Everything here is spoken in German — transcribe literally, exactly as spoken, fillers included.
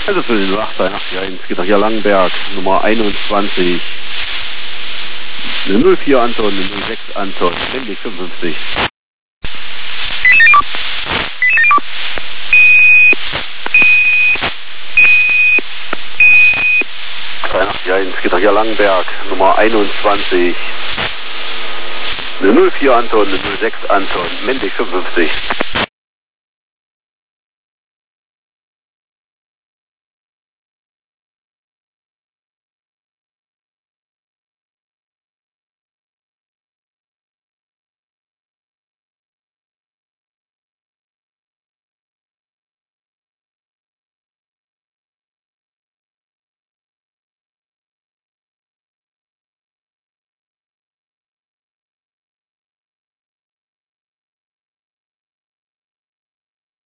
Also für den null acht eins eins geht nach hier Langenberg, Nummer einundzwanzig. Eine null vier Anton, eine null sechs Anton, männlich fünfundfünfzig. zwei acht eins geht nach hier Langenberg, Nummer einundzwanzig. Eine null vier Anton, eine null sechs Anton, männlich fünfundfünfzig.